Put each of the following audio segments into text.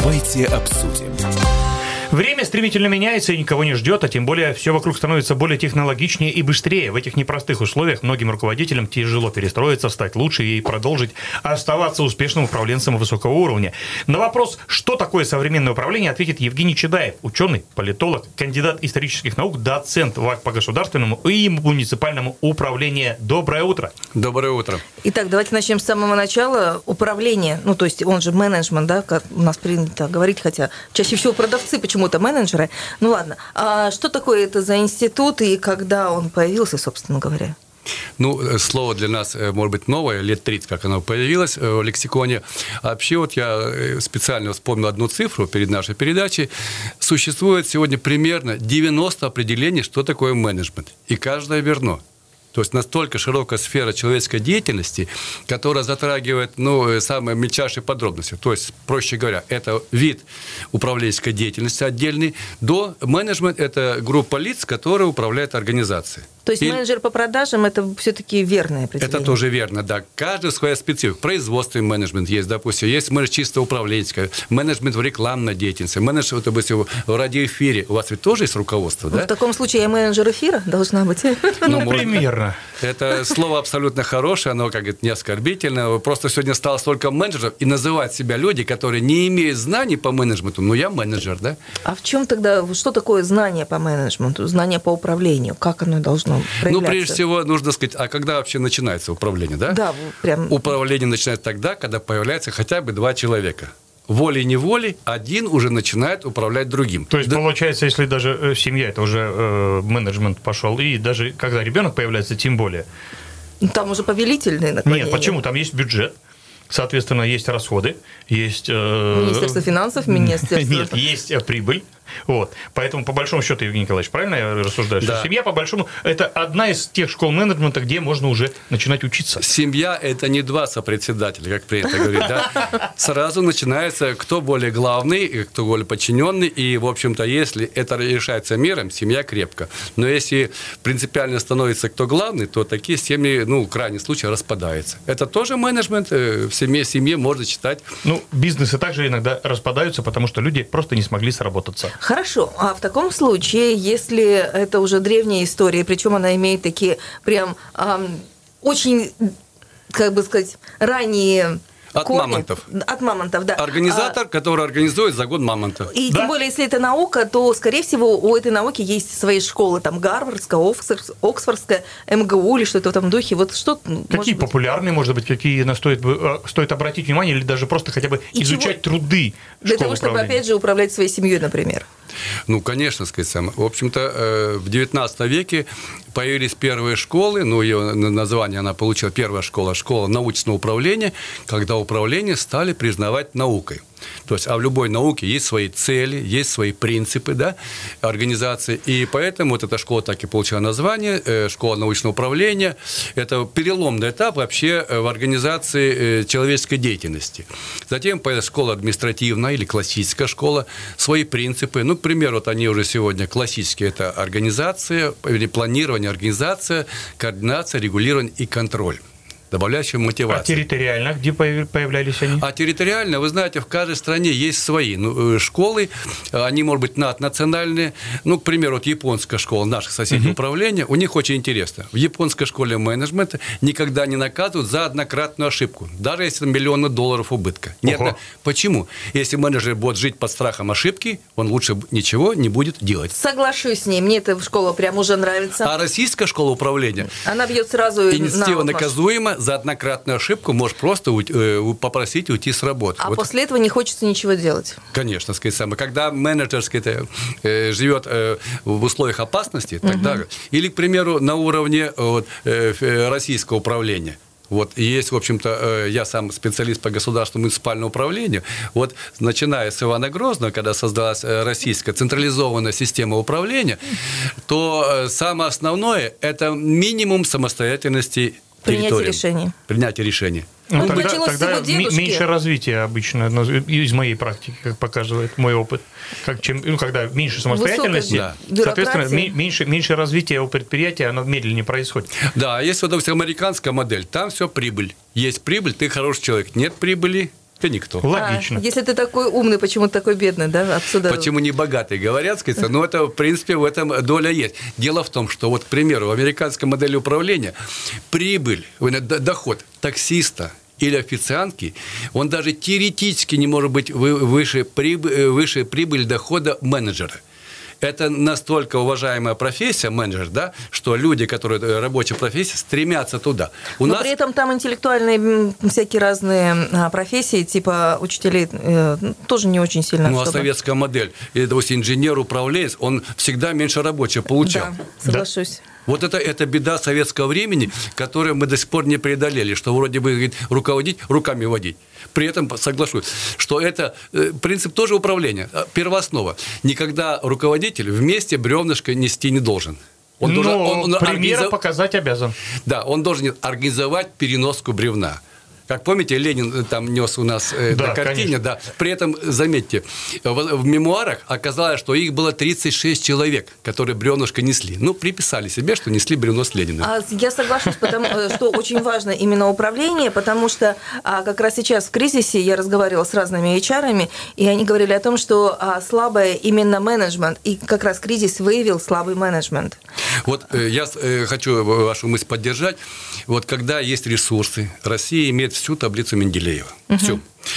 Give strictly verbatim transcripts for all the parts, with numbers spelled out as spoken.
Давайте обсудим. Время стремительно меняется и никого не ждет, а тем более все вокруг становится более технологичнее и быстрее. В этих непростых условиях многим руководителям тяжело перестроиться, стать лучше и продолжить оставаться успешным управленцем высокого уровня. На вопрос, что такое современное управление, ответит Евгений Чедаев, ученый, политолог, кандидат исторических наук, доцент по государственному и муниципальному управлению. Доброе утро. Доброе утро. Итак, давайте начнем с самого начала. Управление, ну то есть он же менеджмент, да, как у нас принято говорить, хотя чаще всего продавцы почему почему-то менеджеры. Ну ладно, а что такое это за институт и когда он появился, собственно говоря? Ну, слово для нас, может быть, новое, лет тридцать, как оно появилось в лексиконе. А вообще, вот я специально вспомнил одну цифру перед нашей передачей. Существует сегодня примерно девяносто определений, что такое менеджмент. И каждое верно. То есть настолько широкая сфера человеческой деятельности, которая затрагивает ну, самые мельчайшие подробности. То есть, проще говоря, это вид управленческой деятельности отдельный, до менеджмент – это группа лиц, которые управляют организацией. То есть, и менеджер по продажам – это все-таки верное определение? Это тоже верно, да. Каждый своя специфика. Производственный менеджмент есть, допустим, есть менеджмент чисто управленческий, менеджмент в рекламной деятельности, менеджмент, допустим, в радиоэфире. У вас ведь тоже есть руководство, ну, да? В таком случае я менеджер эфира должна быть. Ну, ну примерно. Это слово абсолютно хорошее, оно как говорит, не оскорбительное. Просто сегодня стало столько менеджеров, и называть себя люди, которые не имеют знаний по менеджменту, ну, я менеджер, да? А в чем тогда, что такое знание по менеджменту, знание по управлению? Как оно должно проявляться? Ну, прежде всего, нужно сказать, а когда вообще начинается управление, да? Да, прям. Управление начинается тогда, когда появляется хотя бы два человека. Волей-неволей один уже начинает управлять другим. То есть, да. Получается, если даже э, семья, это уже э, менеджмент пошел, и даже когда ребенок появляется, тем более. Там уже повелительные наклонения. Нет, почему? Там есть бюджет, соответственно, есть расходы, есть... Э, Министерство финансов, Министерство... Нет, есть прибыль. Вот. Поэтому, по большому счету, Евгений Николаевич, правильно я рассуждаю? Да. Что семья, по большому, это одна из тех школ менеджмента, где можно уже начинать учиться. Семья – это не два сопредседателя, как принято говорить. Да? Сразу начинается, кто более главный, кто более подчиненный. И, в общем-то, если это решается миром, семья крепко. Но если принципиально становится кто главный, то такие семьи, ну, в крайнем случае, распадаются. Это тоже менеджмент. В семье, в семье можно читать. Ну, бизнесы также иногда распадаются, потому что люди просто не смогли сработаться. Хорошо, а в таком случае, если это уже древняя история, причем она имеет такие прям эм, очень, как бы сказать, ранние... От корни. мамонтов. От мамонтов, да. Организатор, а, который организует за год мамонта. И да? Тем более, если это наука, то, скорее всего, у этой науки есть свои школы, там, Гарвардская, Оксфордская, эм гэ у или что-то в этом духе. Вот что, какие популярные, может быть, какие на стоит, стоит обратить внимание, или даже просто хотя бы и изучать чего? Труды для того, чтобы, опять же, управлять своей семьей, например. Ну, конечно, сказать сам. В общем-то, в девятнадцатом веке появились первые школы, ну, ее название она получила, первая школа, школа научного управления, когда управление стали признавать наукой. То есть, а в любой науке есть свои цели, есть свои принципы, да, организации. И поэтому вот эта школа так и получила название, школа научного управления. Это переломный этап вообще в организации человеческой деятельности. Затем появилась школа административная или классическая школа, свои принципы. Ну, к примеру, вот они уже сегодня классические. Это организация, или планирование, организация, координация, регулирование и контроль. Добавляющая мотивация. А территориально где появлялись они? А территориально, вы знаете, в каждой стране есть свои ну, школы, они, может быть, наднациональные. Ну, к примеру, вот японская школа, наших соседей uh-huh. управления, у них очень интересно. В японской школе менеджмента никогда не наказывают за однократную ошибку, даже если миллионы долларов убытка. Нет, uh-huh. Почему? Если менеджер будет жить под страхом ошибки, он лучше ничего не будет делать. Соглашусь с ней, мне эта школа прям уже нравится. А российская школа управления, она бьет сразу инициатива на наказуема. За однократную ошибку можешь просто попросить уйти с работы. А вот. После этого не хочется ничего делать. Конечно, сказать самое. Когда менеджер сказать, живет в условиях опасности, тогда, угу. или, к примеру, на уровне вот, российского управления. Вот, есть, в общем-то, я сам специалист по государственному муниципальному управлению. Вот, начиная с Ивана Грозного, когда создалась российская централизованная система управления, то самое основное – это минимум самостоятельности Принятие решений. Принятие решений. Ну, тогда тогда меньше развития обычно, из моей практики, как показывает мой опыт. Как, чем, ну, когда меньше самостоятельности, да. Соответственно, меньше, меньше развития у предприятия, оно медленнее происходит. Да, есть, вот, допустим, американская модель, там все прибыль. Есть прибыль, ты хороший человек. Нет прибыли, ты никто. Логично. А, если ты такой умный, почему ты такой бедный, да? Отсюда... Почему не богатый, говорят, сказать, но это, в принципе, в этом доля есть. Дело в том, что, вот, к примеру, в американской модели управления прибыль, доход таксиста или официантки, он даже теоретически не может быть выше прибыли, выше прибыли дохода менеджера. Это настолько уважаемая профессия, менеджер, да, что люди, которые рабочая профессия, стремятся туда. У Но нас... при этом там интеллектуальные всякие разные профессии, типа учителей, тоже не очень сильно. Ну, чтобы... а советская модель, или, допустим, инженер-управленец, он всегда меньше рабочих получал. Да, соглашусь. Да? Вот это, это беда советского времени, которую мы до сих пор не преодолели, что вроде бы говорит, руководить, руками водить. При этом соглашусь, что это принцип тоже управления, первооснова. Никогда руководитель вместе бревнышко нести не должен. Он Но должен он, он примера организов... показать обязан. Да, он должен организовать переноску бревна. Как помните, Ленин там нес у нас э, да, на картине, конечно. да. При этом, заметьте, в, в мемуарах оказалось, что их было тридцать шесть человек, которые бревнышко несли. Ну, приписали себе, что несли бревно с Лениным. А, я соглашусь, потому что очень важно именно управление, потому что а, как раз сейчас в кризисе я разговаривала с разными эйч ар-ами, и они говорили о том, что а, слабый именно менеджмент, и как раз кризис выявил слабый менеджмент. Вот э, я э, хочу вашу мысль поддержать. Вот когда есть ресурсы, Россия имеет всю таблицу Менделеева. Угу. Всю.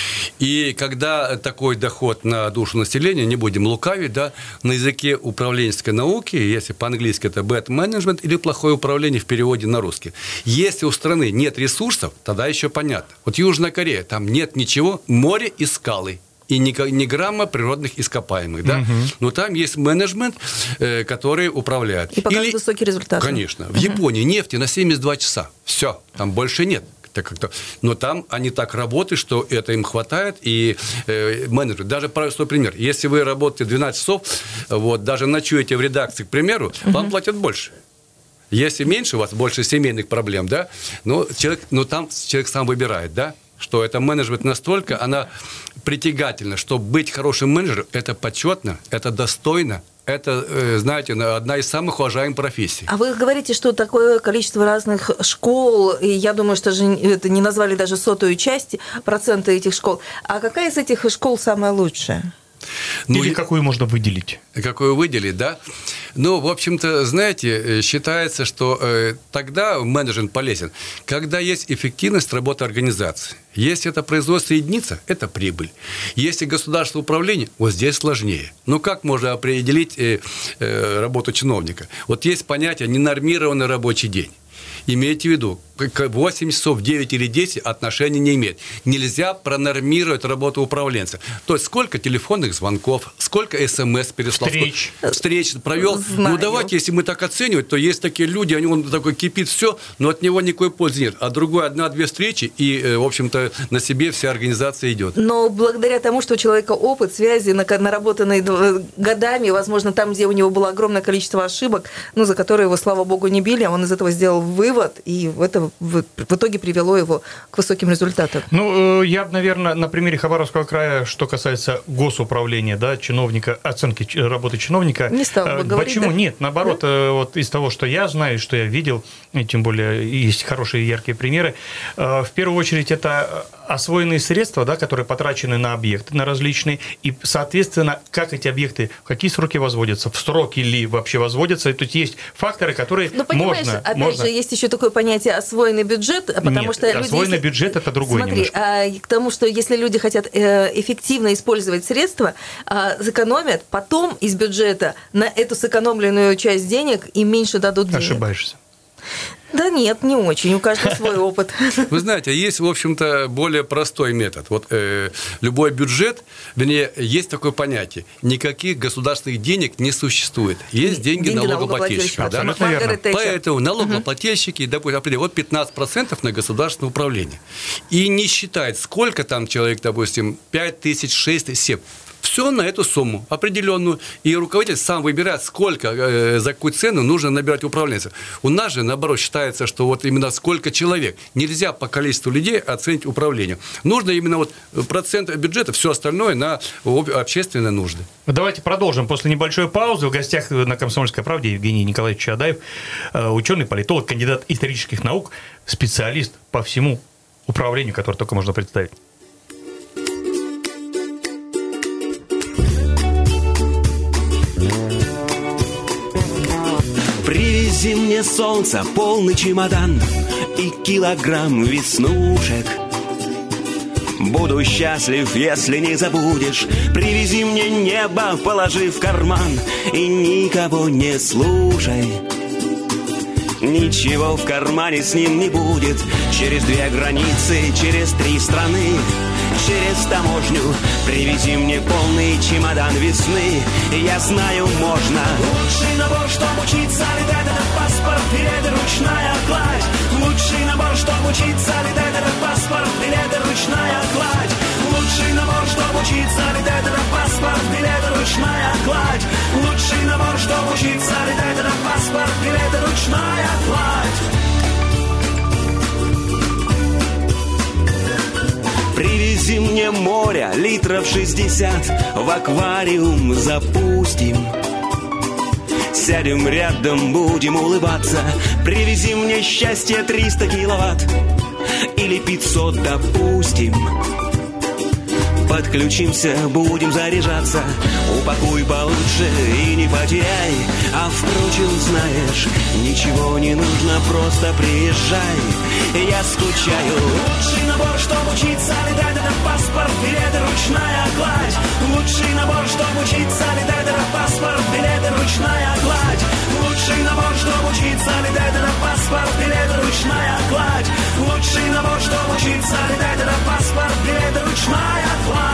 И когда такой доход на душу населения, не будем лукавить, да, на языке управленческой науки, если по-английски это bad management или плохое управление в переводе на русский. Если у страны нет ресурсов, тогда еще понятно. Вот Южная Корея, там нет ничего, море и скалы. И ни, ни грамма природных ископаемых. Да? Угу. Но там есть менеджмент, э, который управляет. И показывает Или... высокий результат. Конечно. В угу. Японии нефти на семьдесят два часа. Все, там больше нет. Как-то. Но там они так работают, что это им хватает, и э, менеджеры, даже простой пример, если вы работаете двенадцать часов, вот, даже ночуете в редакции, к примеру, uh-huh. вам платят больше. Если меньше, у вас больше семейных проблем, да, но, человек, но там человек сам выбирает, да, что это менеджмент настолько, она притягательна, что быть хорошим менеджером, это почетно, это достойно. Это, знаете, одна из самых уважаемых профессий. А вы говорите, что такое количество разных школ, и я думаю, что же это не назвали даже сотую часть процента этих школ. А какая из этих школ самая лучшая? Ну, или какую можно выделить? Какую выделить, да? Ну, в общем-то, знаете, считается, что э, тогда менеджмент полезен, когда есть эффективность работы организации. Если это производство единица, это прибыль. Если государственное управление, вот здесь сложнее. Ну, как можно определить э, э, работу чиновника? Вот есть понятие ненормированный рабочий день. Имейте в виду, восемь часов, девять или десять отношения не имеет. Нельзя пронормировать работу управленца. То есть, сколько телефонных звонков, сколько смс переслал. Встреч. Встреч провел. Знаю. Ну, давайте, если мы так оценивать, то есть такие люди, они, он такой кипит все, но от него никакой пользы нет. А другой одна-две встречи, и, в общем-то, на себе вся организация идет. Но благодаря тому, что у человека опыт, связи, наработанные годами, возможно, там, где у него было огромное количество ошибок, ну, за которые его, слава богу, не били, он из этого сделал вывод, и это в итоге привело его к высоким результатам. Ну, я бы, наверное, на примере Хабаровского края, что касается госуправления, да, чиновника, оценки работы чиновника. Не стал бы говорить, Почему? Да? Нет, наоборот, да? Вот из того, что я знаю, что я видел, и тем более есть хорошие яркие примеры, в первую очередь это освоенные средства, да, которые потрачены на объекты, на различные, и, соответственно, как эти объекты, в какие сроки возводятся, в сроки ли вообще возводятся, то есть есть факторы, которые Но, понимаешь, можно... опять можно... же, есть еще такое понятие освоенный бюджет, потому Нет, что люди... освоенный если... бюджет – это другое Смотри, немножко. а, к тому, что если люди хотят эффективно использовать средства, а, сэкономят, потом из бюджета на эту сэкономленную часть денег им меньше дадут денег. Ошибаешься. Да нет, не очень, у каждого свой опыт. Вы знаете, есть, в общем-то, более простой метод. Вот э, любой бюджет, вернее, есть такое понятие, никаких государственных денег не существует. Есть деньги, деньги налогоплательщиков. Да? Поэтому налогоплательщики, угу. допустим, определяют, вот пятнадцать процентов на государственное управление. И не считает, сколько там человек, допустим, пять тысяч, шесть тысяч, семь. Все на эту сумму определенную. И руководитель сам выбирает, сколько, э, за какую цену нужно набирать управленцев. У нас же, наоборот, считается, что вот именно сколько человек. Нельзя по количеству людей оценить управление. Нужно именно вот процент бюджета, все остальное на общественные нужды. Давайте продолжим. После небольшой паузы в гостях на «Комсомольской правде» Евгений Николаевич Чадаев, ученый, политолог, кандидат исторических наук, специалист по всему управлению, которое только можно представить. Привези мне солнце, полный чемодан и килограмм веснушек. Буду счастлив, если не забудешь. Привези мне небо, положи в карман и никого не слушай. Ничего в кармане с ним не будет. Через две границы, через три страны, через таможню. Привези мне полный чемодан весны. Я знаю, можно. Лучший набор, чтобы учиться летать, это паспорт, билеты, ручная кладь. Лучший набор, чтобы учиться летать, это паспорт, билеты, ручная кладь. Лучший набор, чтобы учиться летать, это паспорт, билеты, ручная кладь. Лучший набор, чтобы учиться летать, это паспорт, билеты, ручная кладь. Привези мне море, литров шестьдесят, в аквариум запустим. Сядем рядом, будем улыбаться. Привези мне счастье триста киловатт или пятьсот, допустим. Подключимся, будем заряжаться. Упакуй получше и не потеряй. А впрочем, знаешь, ничего не нужно, просто приезжай. Я скучаю. Лучший набор, чтобы учиться летать, это паспорт, билеты, ручная кладь. Лучший набор, чтобы учиться летать, это паспорт, билеты, ручная кладь. Лучший набор, чтобы учиться летать, это паспорт, билеты, ручная кладь. Лучший набор, чтобы учиться летать, это паспорт, билеты, ручная кладь.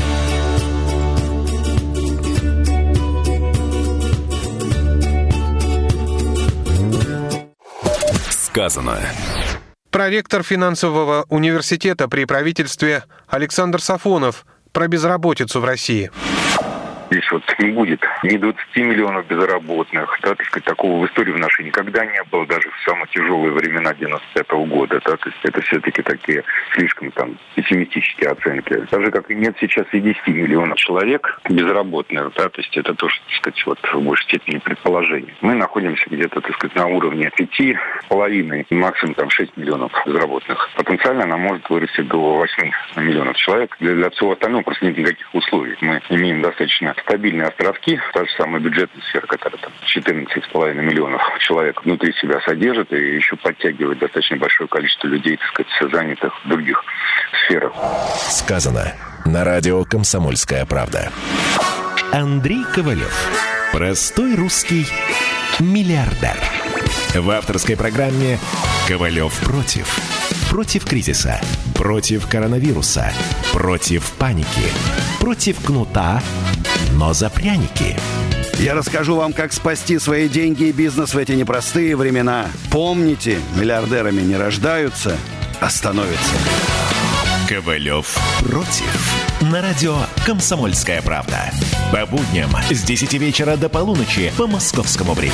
Сказано. Проректор финансового университета при правительстве Александр Сафонов про безработицу в России. Здесь вот не будет ни двадцати миллионов безработных. Да, так сказать, такого в истории в нашей никогда не было, даже в самые тяжелые времена девяносто пятого года. Да, то есть это все-таки такие слишком там пессимистические оценки. Даже как и нет сейчас и десяти миллионов человек безработных. Да, то есть это тоже, так сказать, вот в большей степени предположение. Мы находимся где-то, так сказать, на уровне пяти с половиной, максимум там шесть миллионов безработных. Потенциально она может вырасти до восьми миллионов человек. Для, для всего остального просто нет никаких условий. Мы имеем достаточно стабильные островки, та же самая бюджетная сфера, которая там четырнадцать с половиной миллионов человек внутри себя содержит и еще подтягивает достаточно большое количество людей, так сказать, занятых в других сферах. Сказано на радио «Комсомольская правда». Андрей Ковалев. Простой русский миллиардер. В авторской программе «Ковалев против». Против кризиса, против коронавируса, против паники, против кнута, но за пряники. Я расскажу вам, как спасти свои деньги и бизнес в эти непростые времена. Помните, миллиардерами не рождаются, а становятся. Ковалев против. На радио «Комсомольская правда». По будням с десяти вечера до полуночи по московскому времени.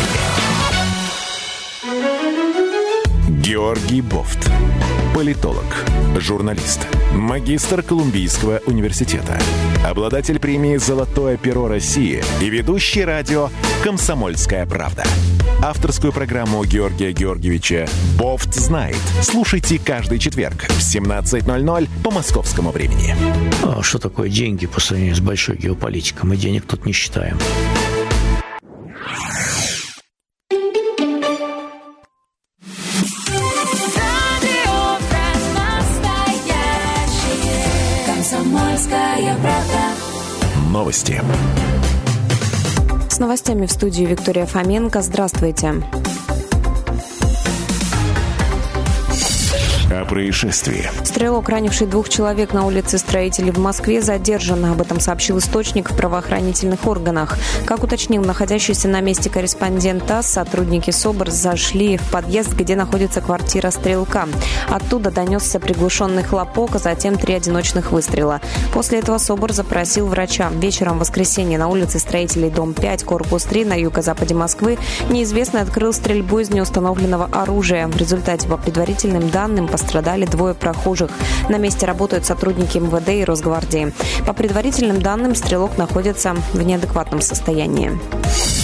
Георгий Бофт. Политолог, журналист, магистр Колумбийского университета, обладатель премии «Золотое перо России» и ведущий радио «Комсомольская правда». Авторскую программу Георгия Георгиевича «Бофт знает». Слушайте каждый четверг в семнадцать ноль ноль по московскому времени. А что такое деньги по сравнению с большой геополитикой? Мы денег тут не считаем. Новости. С новостями в студии Виктория Фоменко. Здравствуйте. О происшествии. Стрелок, ранивший двух человек на улице Строителей в Москве, задержан. Об этом сообщил источник в правоохранительных органах. Как уточнил находящийся на месте корреспондент ТАСС, сотрудники СОБР зашли в подъезд, где находится квартира стрелка. Оттуда донесся приглушенный хлопок, а затем три одиночных выстрела. После этого СОБР запросил врача. Вечером в воскресенье на улице Строителей, дом пять, корпус три, на юго-западе Москвы, неизвестный открыл стрельбу из неустановленного оружия. В результате, по предварительным данным, пострадали двое прохожих. На месте работают сотрудники эм вэ дэ и Росгвардии. По предварительным данным, стрелок находится в неадекватном состоянии.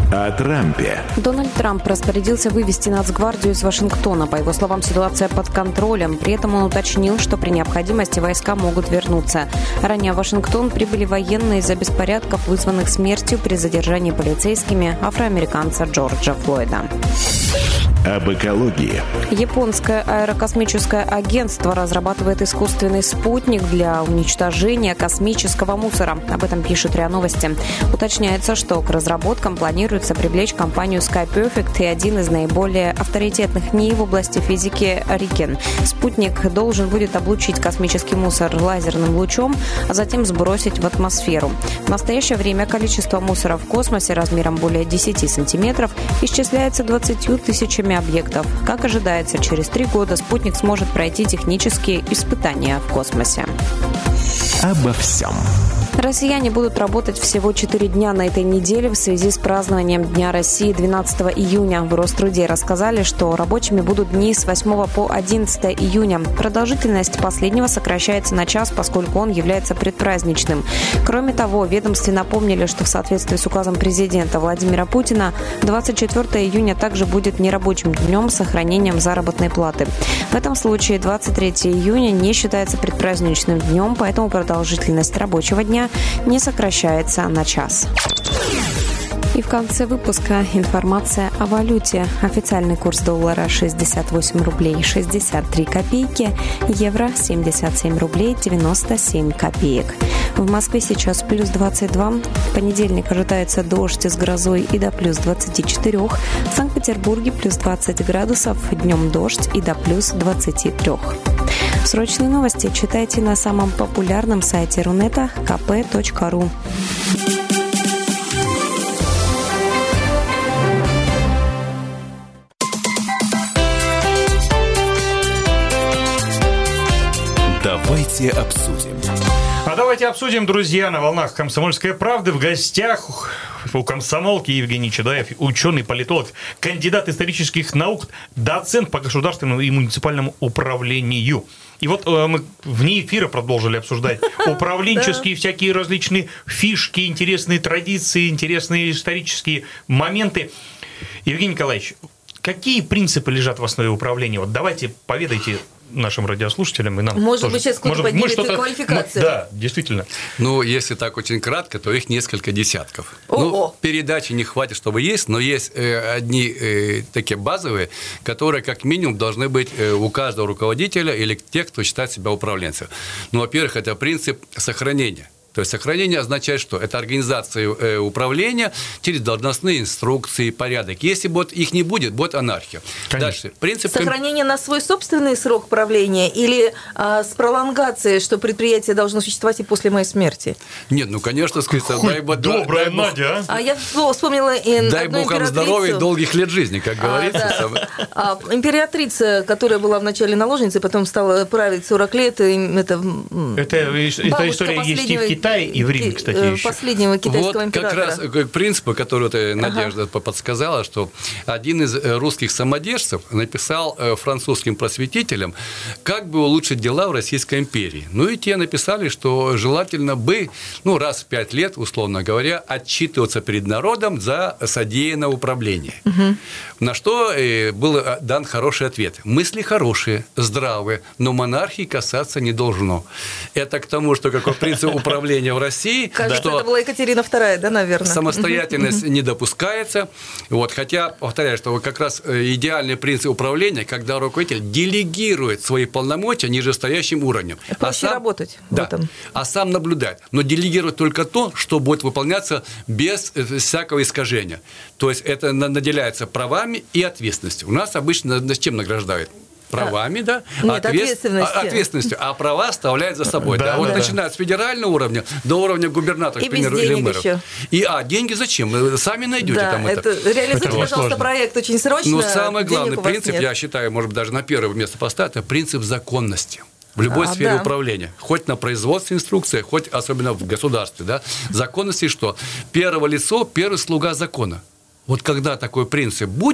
О Трампе. Дональд Трамп распорядился вывести Нацгвардию из Вашингтона. По его словам, ситуация под контролем. При этом он уточнил, что при необходимости войска могут вернуться. Ранее в Вашингтон прибыли военные из-за беспорядков, вызванных смертью при задержании полицейскими афроамериканца Джорджа Флойда. Об экологии. Японское аэрокосмическое агентство разрабатывает искусственный спутник для уничтожения космического мусора. Об этом пишет РИА Новости. Уточняется, что к разработкам планируется привлечь компанию SkyPerfect и один из наиболее авторитетных НИИ в области физики Рикен. Спутник должен будет облучить космический мусор лазерным лучом, а затем сбросить в атмосферу. В настоящее время количество мусора в космосе размером более десяти сантиметров исчисляется двадцатью тысячами объектов. Как ожидается, через три года спутник сможет пройти технические испытания в космосе. Обо всем. Россияне будут работать всего четыре дня на этой неделе в связи с празднованием Дня России двенадцатого июня. В Роструде рассказали, что рабочими будут дни с восьмого по одиннадцатое июня. Продолжительность последнего сокращается на час, поскольку он является предпраздничным. Кроме того, в ведомстве напомнили, что в соответствии с указом президента Владимира Путина двадцать четвёртого июня также будет нерабочим днем с сохранением заработной платы. В этом случае двадцать третьего июня не считается предпраздничным днем, поэтому продолжительность рабочего дня не сокращается на час. И в конце выпуска информация о валюте. Официальный курс доллара шестьдесят восемь рублей шестьдесят три копейки, евро семьдесят семь рублей девяносто семь копеек. В Москве сейчас плюс двадцать два. В понедельник ожидается дождь с грозой и до плюс двадцати четырёх. В Санкт-Петербурге плюс двадцать градусов, днем дождь и до плюс двадцати трёх. Срочные новости читайте на самом популярном сайте Рунета ка пэ точка ру. Давайте обсудим. А давайте обсудим, друзья, на волнах «Комсомольской правды». В гостях у комсомолки Евгений Чадаев, ученый, политолог, кандидат исторических наук, доцент по государственному и муниципальному управлению. И вот э, мы вне эфира продолжили обсуждать управленческие всякие различные фишки, интересные традиции, интересные исторические моменты. Евгений Николаевич, какие принципы лежат в основе управления? Вот давайте поведайте нашим радиослушателям и нам. Может тоже. быть, сейчас кто-то Может, поднимет квалификацию. Мы, да, действительно. Ну, если так очень кратко, то их несколько десятков. О-о. Ну, передачи не хватит, чтобы есть, но есть э, одни э, такие базовые, которые как минимум должны быть э, у каждого руководителя или тех, кто считает себя управленцем. Ну, во-первых, это принцип сохранения. То есть сохранение означает, что это организация э, управления через должностные инструкции, порядок. Если вот их не будет, будет анархия. Конечно. Дальше. Принцип... Сохранение на свой собственный срок правления или а, с пролонгацией, что предприятие должно существовать и после моей смерти? Нет, ну, конечно, сказать, дай, добрая дай, Надя, а? а я вспомнила и дай одну Бог вам здоровья и долгих лет жизни, как говорится. А, да. а, императрица, которая была вначале наложницей, потом стала править сорок лет. Это, это, это история есть и в Китае. И в Риме, кстати, еще. Последнего китайского вот императора. Как раз принципы, которые вот Надежда ага. подсказала, что один из русских самодержцев написал французским просветителям, как бы улучшить дела в Российской империи. Ну и те написали, что желательно бы, ну, раз в пять лет, условно говоря, отчитываться перед народом за содеянное управление. Угу. На что был дан хороший ответ. Мысли хорошие, здравые, но монархии касаться не должно. Это к тому, что какой принцип управления в России. Кажется, что это была Екатерина вторая, да, наверное? Самостоятельность не допускается. Вот, хотя, повторяю, что как раз идеальный принцип управления, когда руководитель делегирует свои полномочия нижестоящим уровнем. Проще а сам, работать да, в этом. А сам наблюдает. Но делегирует только то, что будет выполняться без всякого искажения. То есть это наделяется правами и ответственностью. У нас обычно с чем награждают? Правами, да? Нет, Ответ... ответственностью. ответственностью. А права оставляют за собой. Да, да, вот да. начиная с федерального уровня до уровня губернатора, и к примеру, без или денег мэров. еще. И, а, деньги зачем? Вы сами найдете да, там это. это. Реализуйте, это пожалуйста, сложно. проект очень срочно. Ну, самый главный денег у вас принцип, нет. я считаю, может быть, даже на первое место поставить, это принцип законности. В любой а, сфере да. управления. Хоть на производстве инструкции, хоть особенно в государстве. Да? Законности что? Первое лицо, первый слуга закона. Вот когда такой принцип будет,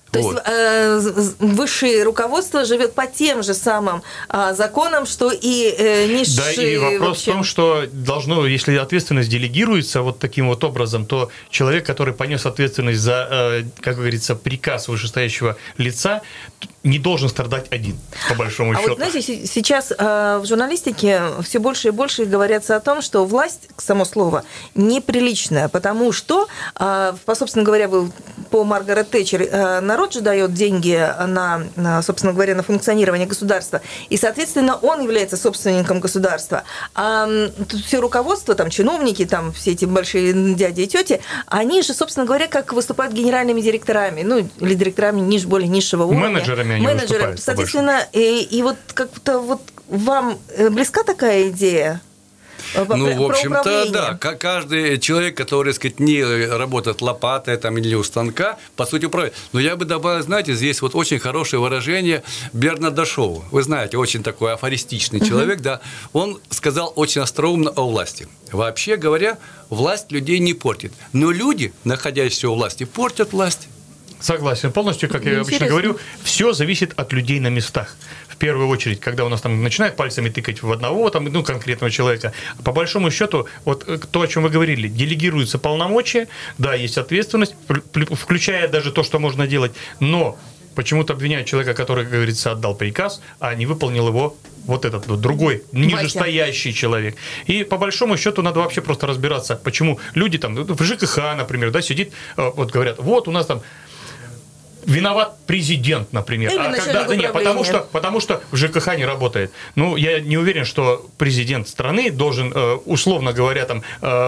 То вот. есть э, высшее руководство живет по тем же самым э, законам, что и э, низшие. Да, и вопрос вообще... в том, что должно, если ответственность делегируется вот таким вот образом, то человек, который понес ответственность за, э, как говорится, приказ вышестоящего лица, не должен страдать один, по большому а счету. Вот знаете, сейчас э, в журналистике все больше и больше говорится о том, что власть, само слово, неприличная, потому что, э, собственно говоря, по Маргарет Тэтчер, э, народ же дает деньги на, на, собственно говоря, на функционирование государства, и, соответственно, он является собственником государства. А тут все руководство, там, чиновники, там, все эти большие дяди и тети, они же, собственно говоря, как выступают генеральными директорами, ну, или директорами ниж, более низшего уровня. Менеджерами они Менеджеры. выступают. Соответственно, и, и вот как-то вот вам близка такая идея? Ну, в общем-то, да. Каждый человек, который, так сказать, не работает лопатой там, или у станка, по сути, управляет. Но я бы добавил, знаете, здесь вот очень хорошее выражение Бернарда Шоу. Вы знаете, очень такой афористичный uh-huh. человек, да. Он сказал очень остроумно о власти. Вообще говоря, власть людей не портит. Но люди, находящиеся у власти, портят власть. Согласен полностью, как я Интересно. обычно говорю, все зависит от людей на местах. В первую очередь, когда у нас там начинают пальцами тыкать в одного там, ну, конкретного человека, по большому счету, вот то, о чем вы говорили, делегируются полномочия, да, есть ответственность, включая даже то, что можно делать, но почему-то обвиняют человека, который, как говорится, отдал приказ, а не выполнил его вот этот вот другой, нижестоящий человек. И по большому счету надо вообще просто разбираться, почему люди там в ЖКХ, например, да, сидит, вот говорят, вот у нас там виноват президент, например. Или а когда, да нет, потому что, потому что в ЖКХ не работает. Ну, я не уверен, что президент страны должен, условно говоря, там,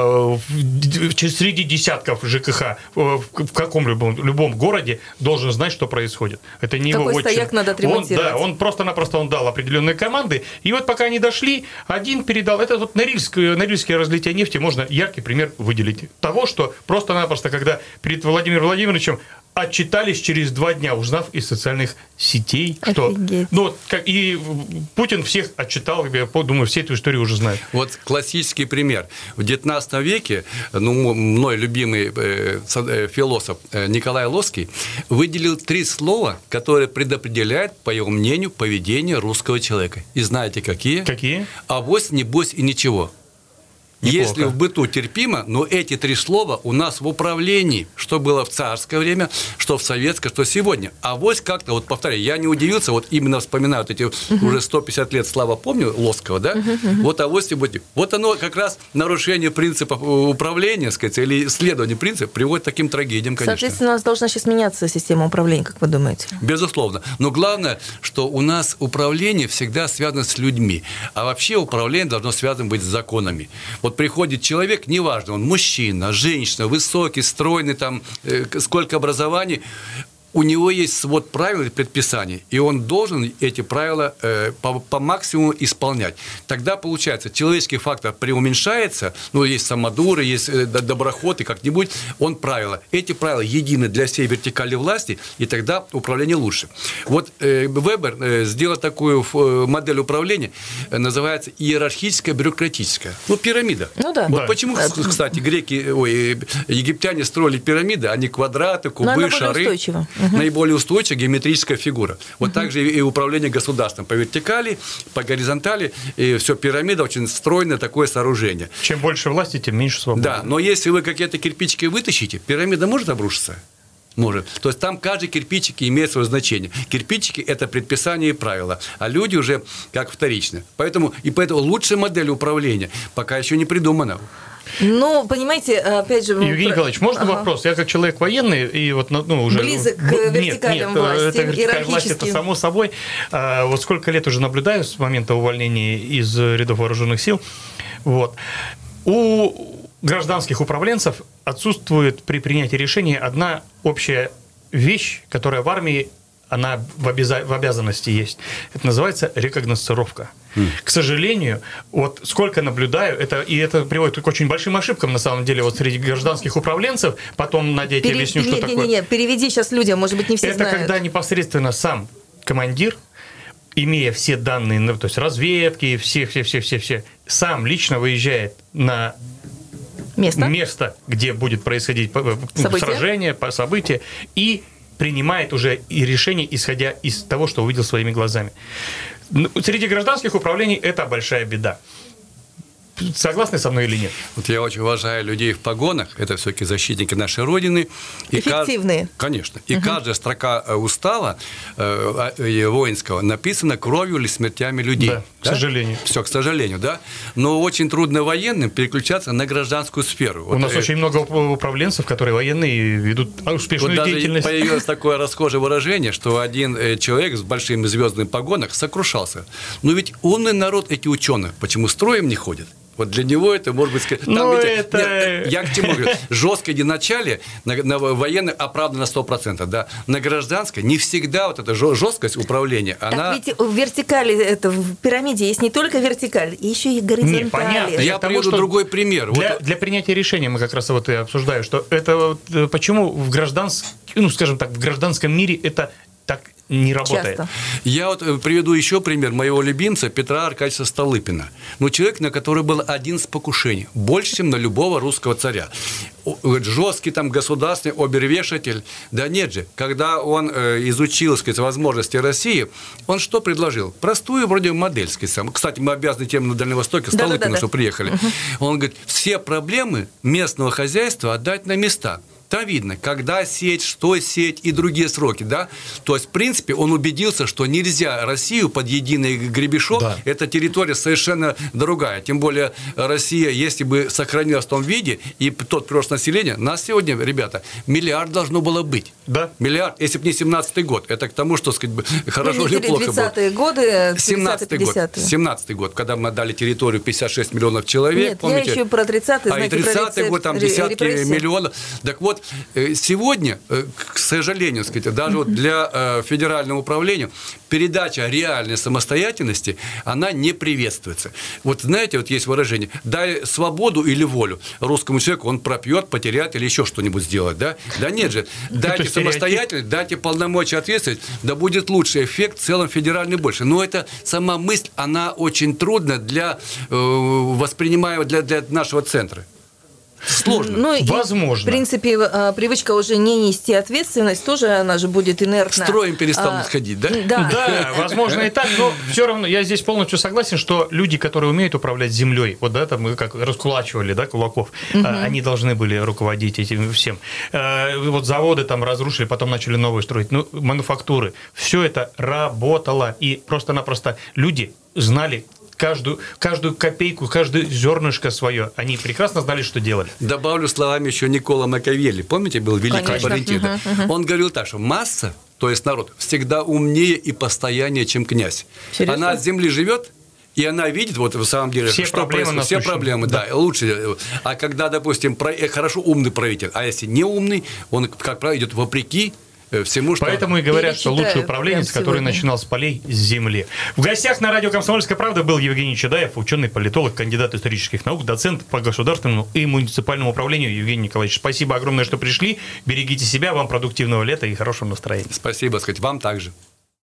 среди десятков ЖКХ в каком-либо любом городе должен знать, что происходит. Это не Какой его отчина. стояк надо отремонтировать. Он, да, он просто-напросто он дал определенные команды, и вот пока они дошли, один передал. Это вот Норильское, Норильское разлитие нефти можно яркий пример выделить. Того, что просто-напросто, когда перед Владимиром Владимировичем отчитались через два дня, узнав из социальных сетей, что... Офигеть. Ну, как, и Путин всех отчитал, я думаю, все эту историю уже знают. Вот классический пример. В девятнадцатом веке, ну, мной любимый э, философ Николай Лоский выделил три слова, которые предопределяют, по его мнению, поведение русского человека. И знаете, какие? Какие? Авось, небось и ничего. Неплохо. Если в быту терпимо, но эти три слова у нас в управлении, что было в царское время, что в советское, что сегодня. А вот как-то, вот повторяю, я не удивился, вот именно вспоминаю вот эти uh-huh. уже сто пятьдесят лет, слава помню, Лосского, да, uh-huh, uh-huh. вот авось сегодня. Вот оно как раз нарушение принципов управления, сказать, или исследование принципов приводит к таким трагедиям, конечно. Соответственно, у нас должна сейчас меняться система управления, как вы думаете? Безусловно. Но главное, что у нас управление всегда связано с людьми. А вообще управление должно связано быть с законами. Вот приходит человек, неважно, он мужчина, женщина, высокий, стройный, там, э, сколько образований, у него есть свод правил и предписаний, и он должен эти правила э, по, по максимуму исполнять. Тогда, получается, человеческий фактор преуменьшается, ну, есть самодуры, есть э, доброхоты, как-нибудь, он правила. Эти правила едины для всей вертикали власти, и тогда управление лучше. Вот э, Вебер э, сделал такую э, модель управления, э, называется иерархическая, бюрократическая. Ну, пирамида. Ну, да. Вот да. почему, кстати, греки, ой, египтяне строили пирамиды, а не квадраты, кубы, шары. Устойчиво. Угу. Наиболее устойчивая геометрическая фигура. Вот угу. так же и управление государством. По вертикали, по горизонтали, и все, пирамида очень стройное такое сооружение. Чем больше власти, тем меньше свободы. Да, но если вы какие-то кирпичики вытащите, пирамида может обрушиться? Может. То есть там каждый кирпичик имеет свое значение. Кирпичики – это предписание и правила, а люди уже как вторично. Поэтому, и поэтому лучшая модель управления пока еще не придумана. Ну, понимаете, опять же... Евгений Николаевич, можно ага. вопрос? Я как человек военный и вот, ну, уже... Близок к вертикальным нет, власти, нет, это вертикальная власть, это само собой. А, вот сколько лет уже наблюдаю с момента увольнения из рядов вооруженных сил. Вот. У гражданских управленцев отсутствует при принятии решения одна общая вещь, которая в армии, она в, обяза- в обязанности есть. Это называется рекогносцировка. Mm. К сожалению, вот сколько наблюдаю, это, и это приводит к очень большим ошибкам, на самом деле, вот среди гражданских управленцев. Потом, Надя, я тебе Пере... объясню, не, что не, такое. Не-не-не, переведи сейчас людям, может быть, не все это знают. Это когда непосредственно сам командир, имея все данные, ну, то есть разведки, все-все-все-все-все, сам лично выезжает на место, место где будет происходить события? сражение, события, и принимает уже и решение, исходя из того, что увидел своими глазами. Среди гражданских управлений это большая беда. Согласны со мной или нет? Вот я очень уважаю людей в погонах. Это все-таки защитники нашей Родины. И эффективные. Кажд... Конечно. И угу. каждая строка устава э, воинского написана кровью или смертями людей. Да, да? К сожалению. Все, к сожалению, да. Но очень трудно военным переключаться на гражданскую сферу. У вот, нас э... очень много управленцев, которые военные, ведут успешную вот деятельность. Даже появилось такое расхожее выражение, что один человек с большими звездами погонах сокрушался. Но ведь умный народ, эти ученые, почему строем не ходят? Вот для него это, может быть, там, ну, видите, это... нет, я к чему говорю? Жесткое единоначалие на, на военной оправдано на сто процентов, да. На гражданской не всегда вот эта жесткость управления, так она... ведь в вертикали, это в пирамиде есть не только вертикаль, еще и горизонталь. Не, понятно. Я приведу другой пример. Для, вот... для принятия решения мы как раз вот и обсуждаем, что это вот, почему в гражданском, ну, скажем так, в гражданском мире это так не работает. Часто. Я вот приведу еще пример моего любимца Петра Аркадьевича Столыпина. Ну, человек, на который было одиннадцать покушений. Больше, чем на любого русского царя. Жесткий там государственный обервешатель. Да нет же. Когда он э, изучил, сказать, возможности России, он что предложил? Простую вроде модель. Сказать. Кстати, мы обязаны тем на Дальнем Востоке, Столыпину, да, да, да, что приехали. Угу. Он говорит, все проблемы местного хозяйства отдать на места. Там видно, когда сеять, что сеять и другие сроки, да. То есть, в принципе, он убедился, что нельзя Россию под единый гребешок, да. Эта территория совершенно другая. Тем более, Россия, если бы сохранилась в том виде, и тот прирост населения, нас сегодня, ребята, миллиард должно было быть. Да. Миллиард, если бы не семнадцатый год. Это к тому, что, сказать, хорошо или плохо было. тридцатые годы, семнадцатый год, семнадцатый год, когда мы отдали территорию пятьдесят шесть миллионов человек. Нет, помните? Я еще про тридцатый, а знаете, и тридцатый год, там десятки репрессии. Миллионов. Так вот, сегодня, к сожалению, сказать, даже вот для федерального управления передача реальной самостоятельности, она не приветствуется. Вот знаете, вот есть выражение, дай свободу или волю русскому человеку, он пропьет, потеряет или еще что-нибудь сделает, да? Да нет же, дайте самостоятельность, дайте полномочия, ответственность, да будет лучший эффект, в целом федеральный больше. Но это сама мысль, она очень трудна для э, воспринимаемого для, для нашего центра. Сложно. Ну, возможно. И, в принципе, привычка уже не нести ответственность, тоже она же будет инертна. Строем перестанут а, ходить, да? Да. Да, возможно и так, но все равно я здесь полностью согласен, что люди, которые умеют управлять землей, вот да, там мы как раскулачивали, да, кулаков, угу. они должны были руководить этим всем. Вот заводы там разрушили, потом начали новые строить, ну, мануфактуры. Все это работало, и просто-напросто люди знали каждую, каждую копейку, каждое зернышко свое. Они прекрасно знали, что делали. Добавлю словами еще Никколо Макиавелли. Помните, был великий Флорентино? Uh-huh, uh-huh. Он говорил так, что масса, то есть народ, всегда умнее и постояннее, чем князь. Серьезно? Она от земли живет, и она видит, вот в самом деле, все что проблемы происходит. Все проблемы, да. да, лучше. А когда, допустим, хорошо умный правитель, а если не умный, он, как правило, идет вопреки всему, что... Поэтому и говорят, что лучший управленец, который начинал с полей, с земли. В гостях на радио «Комсомольская правда» был Евгений Чадаев, ученый-политолог, кандидат исторических наук, доцент по государственному и муниципальному управлению. Евгений Николаевич, спасибо огромное, что пришли. Берегите себя, вам продуктивного лета и хорошего настроения. Спасибо, сказать, вам также.